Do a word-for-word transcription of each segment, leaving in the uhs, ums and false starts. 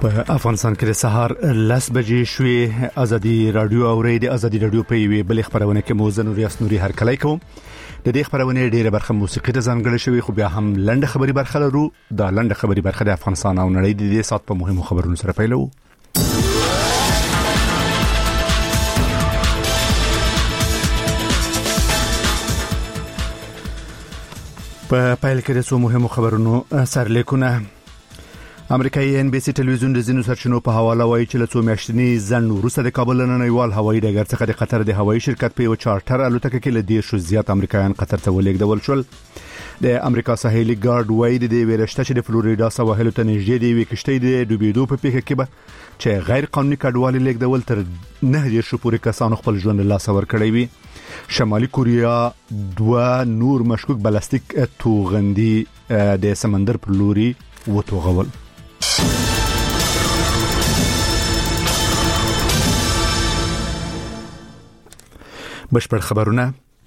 په افغانستان کې د سهار لس بجې شوې. ازادي رادیو او ریډیو ازادي رادیو په وی بل خبرونه کې موزه نوري اسنوري هر کله کوم. د دې خبرونه ډیره برخه موسیقي ته ځانګړې شوی، خو بیا هم لنډه خبري برخه لرو. دا لنډه خبري برخه د افغانستان او نړۍ د دې سات په مهمو خبرونو سره پیلو. په پایل کې د څو مهمو خبرونو سرلیکونه. امریکایي ان بي سي ټلویزیون د زینو سرچینو په حواله وایي چې له څو میاشتنی ځنډ وروسته د کابل نړیوال هوایي ډګر څخه د قطر د هوایي شرکت په یو چارټر الوتکه کې له دې شو زیات امریکایان قطر ته ولېږدول شول. د امریکا ساحلي ګارد وایي د دې ورشته چې د فلوریدا سواحل ته نږدې دی وي کشتۍ د ډوبېدو په پیښه کې به چې غیر قانوني کډوالي لیږدول تر نه دې شو پورې کسانو خپل ژوند له لاسه ورکړی وي. شمالي کوریا دوه نور مشکوک بلاستیک توغندي د سمندر پر لوري وتوغول. بشپړ خبرونه.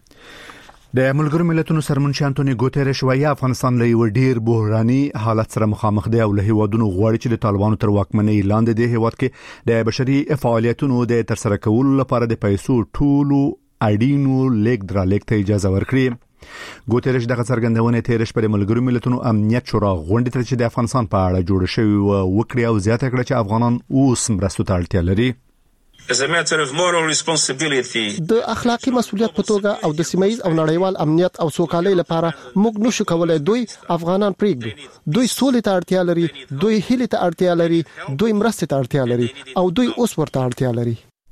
د ملګرو ملتونو سرمنشي انټونی ګوتيريش وايي افغانستان له یو ډیر بحراني حالت سره مخامخ دی او له هیوادونو غواړي چې د طالبانو تر واکمنۍ لاندې د هیواد کې د بشري فعالیتونو د ترسره کولو لپاره د پیسو ټولو اړینو لیک درا لیک ته اجازه ورکړي. ګوتيريش دغه څرګندونه تیرش پر ملګرو ملتونو امنیت شورا غونډه ته چې د افغانستان په اړه جوړ شوی وکړي او زیاته کړه چې افغانان اوس مرستو ته اړتیا لري. As a matter of moral responsibility, د اخلاقی مسؤلیت په توګه او د سیمایي او نړیوال امنیت او سوکالۍ لپاره موږ نشو کولای دوی افغانان پریږدو. دوی سولې ته اړتیا لري، دوی هیلې ته اړتیا لري، دوی مرستې ته اړتیا لري او دوی اوس ورته اړتیا لري.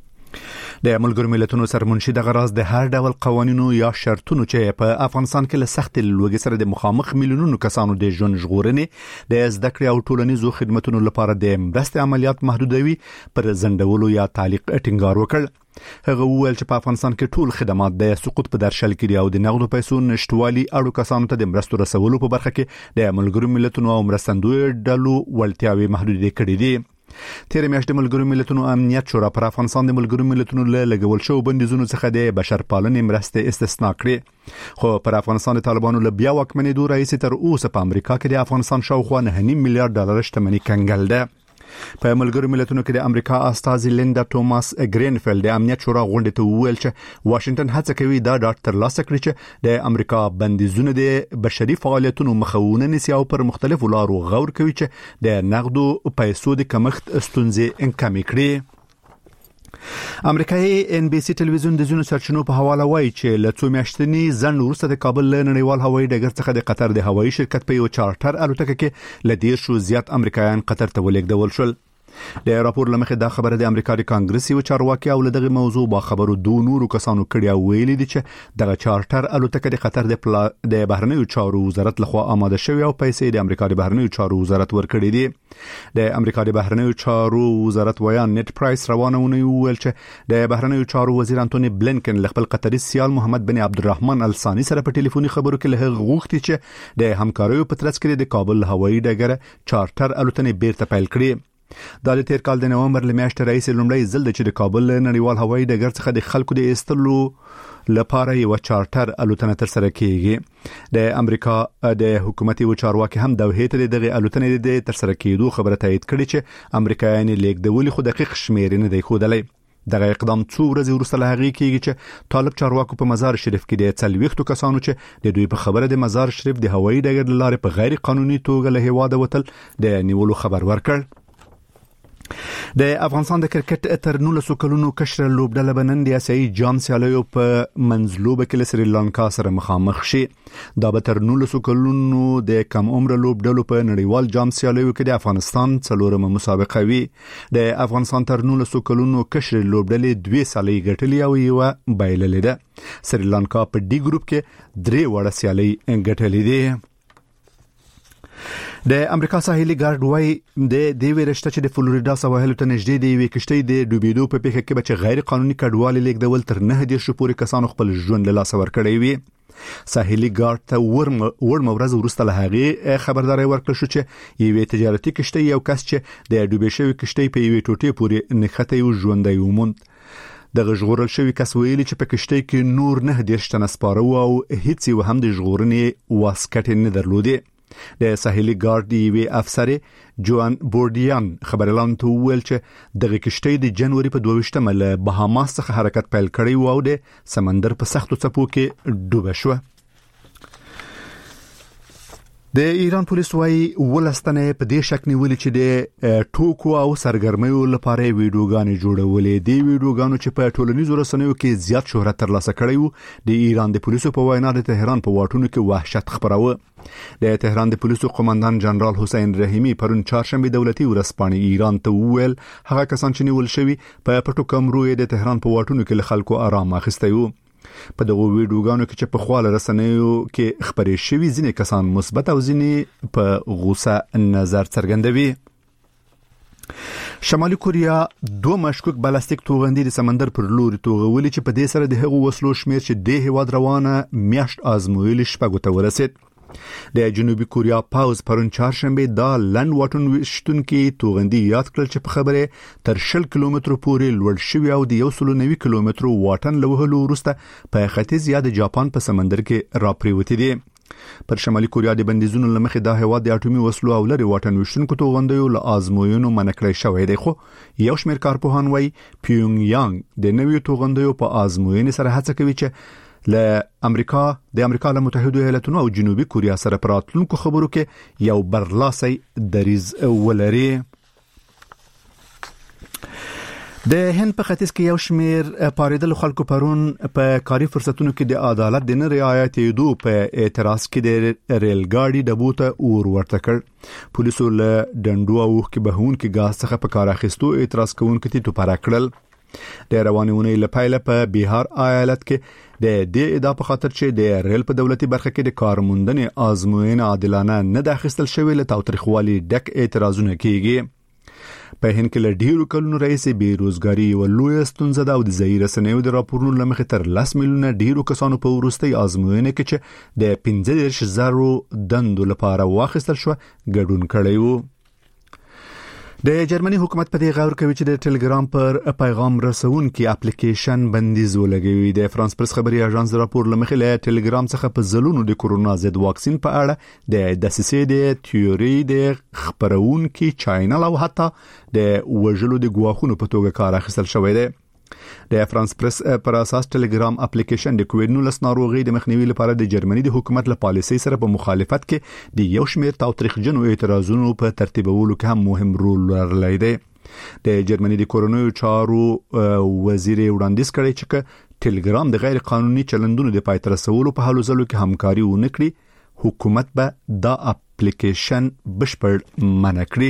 د ملګرو ملتونو سرمنشي د غراز د هر ډول قوانینو یا شرطونو چې په افغانستان کې له سخت لوګي سره د مخامخ میلیونونو کسانو د ژوند ژغورنې د زده کړې او ټولنیزو خدماتو لپاره د مرستې عملیات محدودوي پر زندولو یا تعلیق ټینګار وکړ. هغه وویل چې په افغانستان کې ټول خدمات د سقوط په درشل کې او د نقدو پیسو نشټوالي اړو کسانو ته د مرستو رسولو په برخه کې د ملګرو ملتونو او مرستندوی ډلو ولټیاوي محدودې کړې دي. تیر میاشت د ملګرو ملتونو امنیت شورا پر افغانستان د ملګرو ملتونو له لګول شو بندیزونو څخه د بشرپالنې مرستې استثناء کړې، خو پر افغانستان د طالبانو له بیا واکمنۍ دوه رئیس تر اوسه په امریکا کې د افغانستان شاوخوا نه نیم میلیارډ ډالر شتمنۍ کنګل ده. په ملګرو ملتونو کې د امریکا استازي لیندا توماس گرینفیلد د امنیت شورا غونډه ته وویل چې واشنگټن هڅه کوي دا ډاټ تر لاسه کړي چې د امریکا بندیزونه د بشري فعالیتونو مخاونه نسی او پر مختلفو لارو غور کوي چې د نقدو پیسو د کمښت ستونزې انکمې کړي. امریکایي ان بي سي ټلویزیون د زینو سرچینو په حواله وایي چې له څو میاشتنی ځنډ وروسته د کابل نړیوال هوایي ډګر څخه د قطر د هوایي شرکت په یو چارټر الوتکه کې ل ډیر شو زیات امریکایان قطر ته ولېږدول شول. د راپور لمخې دا خبره د امریکا د کانګرس یو چارواکي او دغه موضوع با خبرو دوه نورو کسانو کړي او ویلي دي چې دغه چارټر الوتکه د قطر د پلا... د بهرنیو چارو وزارت لخوا آماده شوی او پیسې د امریکا د بهرنیو چارو وزارت ورکړي دي. د امریکا د بهرنیو چارو وزارت ویان نیټ پرایس روانونه ویل چې د بهرنیو چارو وزیر انټونی بلینکن له خپل قطري سیال محمد بن عبدالرحمن الثاني سره په ټلیفوني خبرو کې له غوښتي چې د همکاریو په ترڅ کې د کابل هوایي ډګر چارټر الوتنې بیرته پیل کړي. دا د تیر کال د نومبر لمیاشتې رئیس لومړی ځل چې د کابل نړیوال هوایي ډګر څخه د خلکو د ایستلو لپاره یو چارټر الوتنه تر سره کیږي. د امریکا د حکومت یو چارواکي هم د هیته دغه الوتنې د تر سره کېدو خبره تایید کړې چې امریکایان لیکدول خو دقیق شمیر نه دی خودلې. دغه اقدام څو ورځې وروسته له هغې کېږي چې طالب چارواکو په مزار شریف کې د څلوېښتو کسانو چې د دوی په خبره د مزار شریف د هوایي ډګر له لارې په غیر قانوني توګه له هیواده وتل د نیولو خبر ورکړ. د افغانستان د کرکټ تر نولسو کلونو کشر لوبډله بنن د اسیایي جام سیالیو په منځلوبه کې له سریلانکا سره مخامخ شي. دا به تر نولسو کلونو د کم عمر لوبډلو په نړیوال جام سیالیو کې د افغانستان څلورمه مسابقه وي. د افغانستان تر نولسو کلونو کشر لوبډلې دوه سالي ګټلې او یو بایللې ده. سریلانکا په ډي ګروپ کې درې وړه سیالي ګټلې دي. د امریکا ساحلي ګارد وایي د دې ورشته چې د فلوریدا سواحل ته نږدې دی وي کشتۍ د ډوبېدو په پیښه کې چې غیر قانوني کډوالي لیږدول تر نه دې شو پورې کسانو خپل ژوند له لاسه ورکړی وي. ساحلي ګارد ته ورم ورم ورځ وروسته له هغه خبرداري ورکړه شو چې یوه تجارتي کشتۍ یو کس چې د ډوبې شوی کشتۍ په یوه ټوټې پورې نښته یو ژوندۍ وموند. د ژغورل شوی کس ویلي چې په کشتۍ کې نور نه دېرش تنه سپاره او هیڅ یو هم د ژغورنې واسکټ نه درلودي. د ساحلي ګارد یوې افسر جوان بوردیان خبرلاند ته ویل چې دغه کشتۍ د جنوري په دوه ویشتمه له بهاماس څخه حرکت پیل کړی و او د سمندر په سختو څپو کې ډوبه شوه. د ایران پولیس وايي ولستنه په دې شک نیولې چې د ټوکو او سرګرمیو لپاره ویډیوګانې جوړولې. د ویډیوګانو چې په ټولنیزو رسنیو کې زیات شهرت ترلاسه کړی و د ایران د پولیسو په وینا د تهران په واټونو کې وحشت خپراوه. د تهران د پولیسو قومندان جنرال حسین رحیمی پرون چهارشنبه دولتي ورځپاڼې ایران ته وویل هغه کسان چې نیول شوي په پټو کمرو د تهران په واټونو کې له خلکو آرام اخیستی وو. په دغه ویډیوګانو کې چې په خواله رسنیو کې خبرې شوي ځینې کسان مثبت او ځینې په غوسه نظر څرګندوي. شمالي کوریا دوه مشکوک بالستیک توغندي د سمندر پر لوري توغولي چې په دې سره د هغو وسلو شمیر چې د هیواد روانه میاشت آزمویل شپږو ته ورسید. د جنوبي کوریا پاوز پرون چهارشنبه دا لند واټون وشتون کې توغندي یاد کړل چې په خبره تر شل کیلومتر پورې لوړ شوی او د یو سل نوي کیلومتر واټن له وهلو وروسته په ختیځ یا د جاپان په سمندر کې راپریوتی دي. پر شمالي کوریا د بندیزونو لمخې دا هیواد د اټومي وسلو او لري واټن وشتونکو توغندیو له آزموینو منکړی شوی دی. خو یو شمېر کارپوهان وایي پیونګ یانګ د نویو توغندیو په آزموینې سره هڅه کوي چې له امریکا د امریکا له متحده ایالاتونو او جنوبي کوریا سره پراتلونکو خبرو کې یو برلاسي دریز ولري. د هند په ختیځ کې یو شمېر پاریدل خلکو پرون په کاري فرصتونو کې د عدالت د نه رعایت یدو په اعتراض کې د ریل ګاډي ډبو ته اور ورته کړ. پولیسو له ډنډو او کې بهون کې غاز څخه په کار اخیستو اعتراض کوونکو ته توپاره کړل. د روانونې لپاره په بهار ایالت کې د دې ادعا په خاطر چې د ریل په دولتي برخه کې د کارموندنې آزموینه عادلانه نه داخستل شوی له تاوتریخوالي ډک اعتراضونه کیږي. په هند کې له ډیرو کلونو راهیسې بیروزګاری یو لوی ستونزه ده او د ځای رسنیو د راپورونو لمخې تر لس میلیونه ډیرو کسانو په وروستي آزموینه کې چې د پنځه دېرش زرو دندو لپاره واخیستل شو ګډون کړی وو. د جرمني حکومت په دې غور کوي چې د ټلګرام پر پیغام رسونکي اپلیکیشن بندیز ولګوي. د فرانس پرس خبري اژانس راپور لمخې له ټلګرام څخه په زلونو د کورونا ضد واکسین په اړه د دسیسې د تیوري د خبرونکي چینل او حتی د وژلو د ګواښونو په توګه کار اخیستل شوی دی. د فرانس پرس پر اساس ټلګرام اپلیکیشن د کووډ نولس ناروغي د مخنیوي لپاره د جرمني د حکومت له پالیسۍ سره په مخالفت کې د یو شمېر تاوتریخجنو اعتراضونو په ترتیبولو کې هم مهم رول لرلی دی. د جرمني د کورونو چارو وزیر وړاندیز کړی چې ټلګرام د غیر قانوني چلندونو د پای تر رسولو په حالو ځلو کې همکاري ونه کړي حکومت به دا اپلیکیشن بشپړ منع کړي.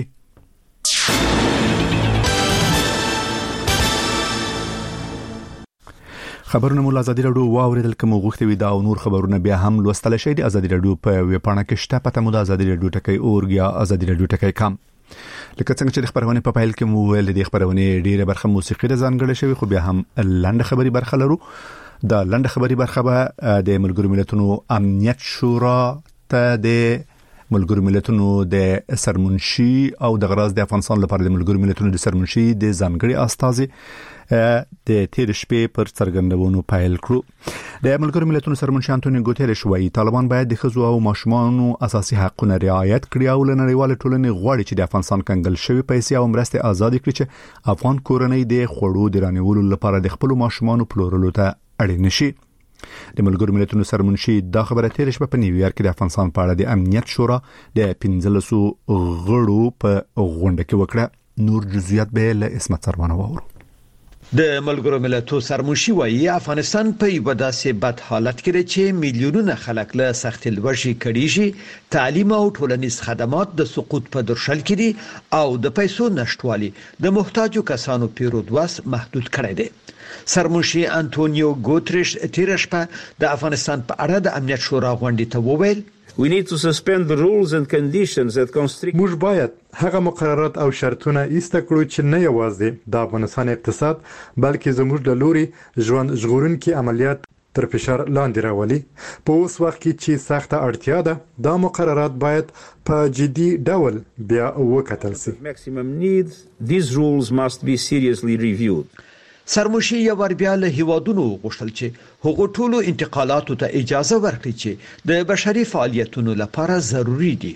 خبرونه مول ازادي رادیو واوریدل کوم غوښتي وي دا او نور خبرونه بیا هم لوستل شي د ازادي رادیو په ویب پاڼه کې شته پته مو د ازادي رادیو ټکی اورګیا ازادي رادیو ټکی کام. لکه څنګه چې خبرونه په پایل کې مو ویل د خبرونه ډیره برخه موسیقي د ځانګړې شوی خو بیا هم لاندې خبري برخه لرو. دا لاندې خبري برخه به د ملګرو ملتونو امنیت شورا ته د ملګرو ملتونو د سرمنشي او د غراز د افغانستان لپاره د ملګرو ملتونو د سرمنشي د ځانګړي استازي د تیر شپې پر څرګندونو پایل کړو. د ملګرو ملتونو سرمنشي انټونیو ګوتيريش وایي طالبان باید د ښځو او ماشومانو اساسي حقوقونه رعایت کړي او له نړیوال ټولنې غواړي چې د افغانستان کنګل شوی پیسې او مرستې آزاد کړي چې افغان کورنۍ د خوړو د رانیولو لپاره د خپل ماشومانو پلورلو ته اړین شي. د ملګرو ملتونو سرمنشي دا خبره تیر شپه په نیویارک کې د افغانستان په اړه د امنیت شورا د پنځلسو غړو په غونډه کې وکړه. نور جزئیات به له اسمت سرمانه وورو. د ملګرو ملتونو سرمنشي وايي افغانستان په یو داسې بد حالت کې دی چې میلیونونه خلک له سخت لوږې کړيږي، تعلیم او ټولنیز خدمات د سقوط په درشل کې دي او د پیسو نشټوالي د محتاجو کسانو پیرودواس محدود کړی دی. سرمنشي انټونیو ګوتریش تیر شپه د افغانستان په اړه د امنیت شورا غونډې ته وویل We need to suspend the rules and conditions that constrict. موږ باید هغه مقررات او شرطونه ایسته کړو چې نه یوازې د افغانستان اقتصاد بلکې زموږ د لوري ژوند ژغورونکي عملیات تر فشار لاندې راولي. په اوس وخت کې چې سخته اړتیا ده دا مقررات باید په جدي ډول بیا وکتل شي. Maximum needs, these rules must be seriously reviewed. سرمشي یو ور بیا له هیوادونو غوښتل چې هغو ټولو انتقالاتو ته اجازه ورکړي چې د بشري فعالیتونو لپاره ضروری دي.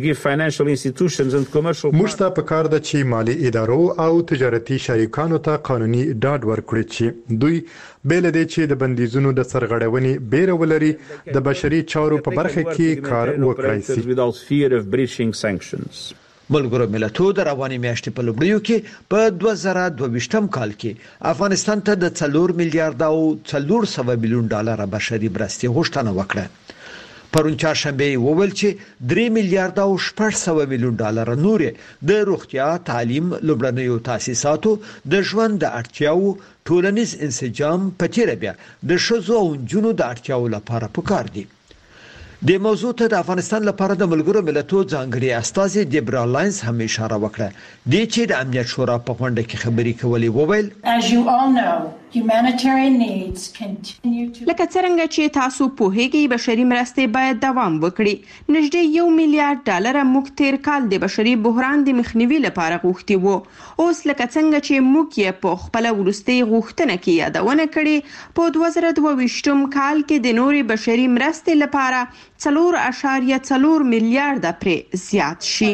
موږ ته پکار ده چې مالی ادارو او تجارتي شریکانو ته قانوني ډاډ ورکړي چې دوی بل دي چې د بندیزونو د سرغړونې بیره ولري د بشري چارو په برخه کې کار وکړي شي. ملګرو ملتونو د رواني میاشتې په لومړیو کې په دوه زره دوه ویشتم کال کې افغانستان ته د څلور میلیارډ او څلور سوه میلیون ډالر بشري مرستې غوښتنه وکړه. پرون چهارشنبه وویل چې درې میلیارډ او شپږ سوه میلیون ډالر نور د روغتیا، تعلیم، لومړنیو تاسیساتو، د ژوند د اړتیاو، ټولنیز انسجام په تیر بیا د ښځو او نجونو د اړتیاو لپاره پکار دي. د موضوع ته د افغانستان لپاره د ملګرو ملتونو ځانګړي استازي دیبرا لاینز هم اشاره وکړه. د چې د امنیت شورا په غونډه کې خبري کولې وویل لکه څنګه چې تاسو پوهیږئ بشري مرستې باید دوام وکړي. نږدې یو میلیارډ ډالر موږ تیر کال د بشري بحران د مخنیوي لپاره غوښتي وو. اوس لکه څنګه چې موږ یې په خپل ورستي غوښتنه کې یادونه کړې په دوه زره دوه ویشتم کال کې د نوري بشري مرستې لپاره څلور اعشاریه څلور میلیارډ پرې زیات شي.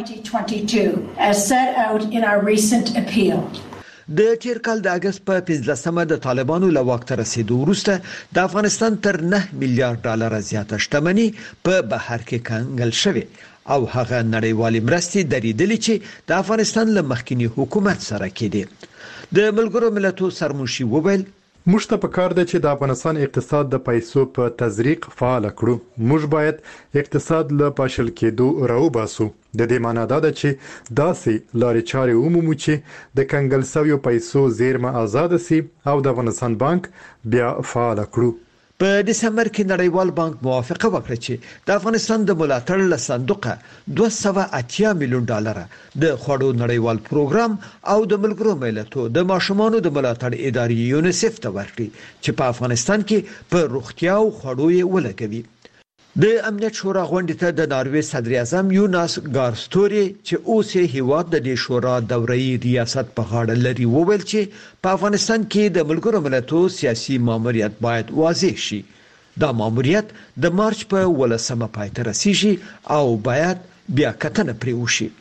د تیر کال د اگست په پنځلسمه د طالبانو له واک ته رسیدو وروسته د افغانستان تر نه میلیارډ ډالر زیاته شتمنۍ په بهر کې کنګل شوې او هغه نړیوالې مرستې درېدلې چې د افغانستان له مخکنی حکومت سره کېدې. د ملګرو ملتونو سرمشي وویل موږ ته پکار ده چې د افغانستان اقتصاد د پیسو په تزریق فعال کړو. موږ باید اقتصاد له پاشل کېدو راوباسو. د دې معنی دا ده چې داسې لارې چارې ومومو چې د کنګل شویو پیسو زیرمه آزاد سي او د افغانستان بانک بیا فعال کړو. په دسمبر کې نړیوال بانک موافقه وکړه چې د افغانستان د ملاتړ له صندوقه دوه سوه اتیا میلیون ډالر د خوړو نړیوال پروګرام او د ملګرو ملتونو د ماشومانو د ملاتړ ادارې یونیسف ته ورکړي چې په افغانستان کې په روغتیا او خوړو یې ولګوي. د امنیت شورا غونډې ته د ناروې صدر اعظم یوناس ګارستوري چې اوس یې هیواد د دې شورا دوري ریاست په غاړه لري وویل چې په افغانستان کې د ملګرو ملتونو سیاسي ماموریت باید واضح شي. دا ماموریت د مارچ په ولسمه پای ته رسیږي او باید بیا کتنه پرې وشي.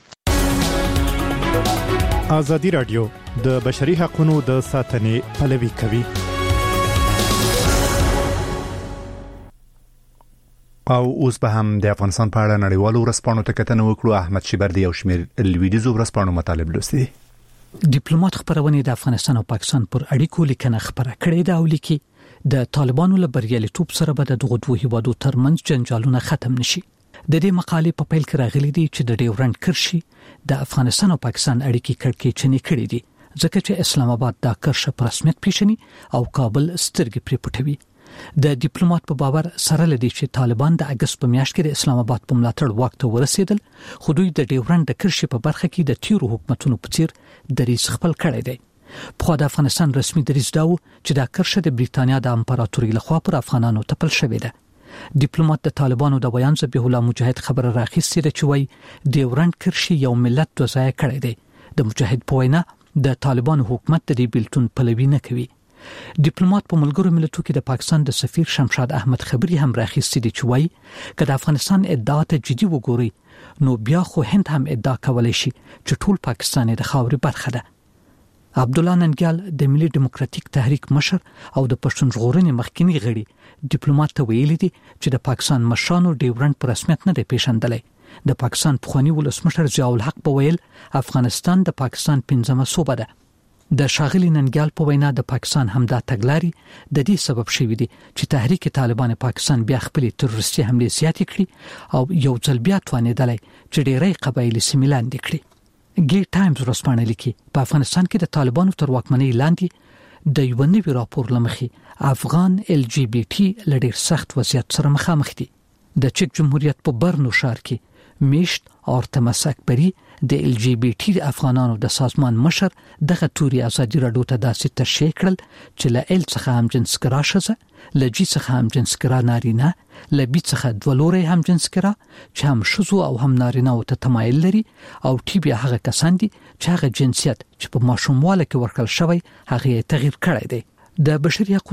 ازادي رادیو د بشري حقوقو د ساتنې پلوي کوي. او اوس به هم د افغانستان په اړه نړیوالو ورځپاڼو ته کتنه وکړو. احمد شیبردي او شمیر لویدیزو ورځپاڼو مطالب لوستي. ډیپلوماټ خبرونه د افغانستان او پاکستان پر اړیکو لیکنه خبره کړې ده او لیکي د طالبانو له بریالیتوب سره به د دغه دوه هیوادو ترمنځ جنجالونه ختم نشي. د دې مقالې په پیل کې راغلي دي چې د ډیورنډ کرښې د افغانستان او پاکستان اړیکې کړکېچنې کړې دي ځکه چې اسلام آباد دا کرښه په رسمیت پیژني او کابل سترګې پرې پټوي. د ډیپلوماټ په باور سره لدی چې طالبان د اگست په میاشت کې د اسلام آباد په ملاتړ واک ته ورسېدل خو دوی د ډیورنډ کرښې په برخه کې د تیرو حکومتونو په څیر دریځ خپل کړی دی. په د افغانستان رسمي دریځ داو چې دا کرښه د بریټانیا د امپراتورۍ لخوا پر افغانانو تپل شوې ده. ډیپلوماټ د طالبانو د بیان ذبیح الله مجاهد خبره راخیستې ده چې وایي ډیورنډ کرښې یو ملت دوه ځای کړی دی. د مجاهد په وینا د طالبانو حکومت د دې بیلتون پلوي نه کوي. ډیپلوماټ په ملګرو ملتونو کې د پاکستان د سفیر شمشاد احمد خبري هم راخیستې دي چې وایي کله افغانستان ادعا ته جدي وګوري نو بیا خو هند هم ادعا کولای شي چې ټول پاکستان د خاورې برخه ده. عبد الله ننګیال د ملي ډیموکراتیک تحریک مشر او د پښتون ژغورنې مخکنی غړي ډیپلوماټ ته ویلي دي چې د پاکستان مشرانو ډیورنډ په رسمیت نه دی پیژندلی. د پاکستان پخوانی ولسمشر ضیاء الحق په ویل افغانستان د پاکستان پنځمه صوبه ده. د شاغلي ننګیال په وینا د پاکستان همدا تګلاري د دې سبب شوی دی چې تحریک طالبان پاکستان بیا خپل تروریستي حمله زیاتې کړي او یو ځل بیا توانیدلی چې ډېری قبایلی سیمې لاندې کړي. ګی ټایمز ورځپاڼه لیکي په افغانستان کې د طالبانو تر واکمنۍ لاندې د یو نوي راپور لمخې افغان ال جی بی ټي له ډېر سخت وضعیت سره مخامخ دي. د چک جمهوریت په برنو ښار کې میشت او تمسک بری د ال جی بي ټي افغانانو د سازمان مشر دغه توري ازادي راډیو ته داسې تشریح کړل چې له ال څخه هم جنس کرا شزه له جی څخه هم جنس کرا نارینه له بي څخه دولوري هم جنس کرا چې هم شزو او هم نارینه او ته تمایل لري او ټي بیا هغه کسان دي چې هغه جنسیت چې په ماشومواله کې ورکړل شوی هغه تغییر کړی دی. د بشري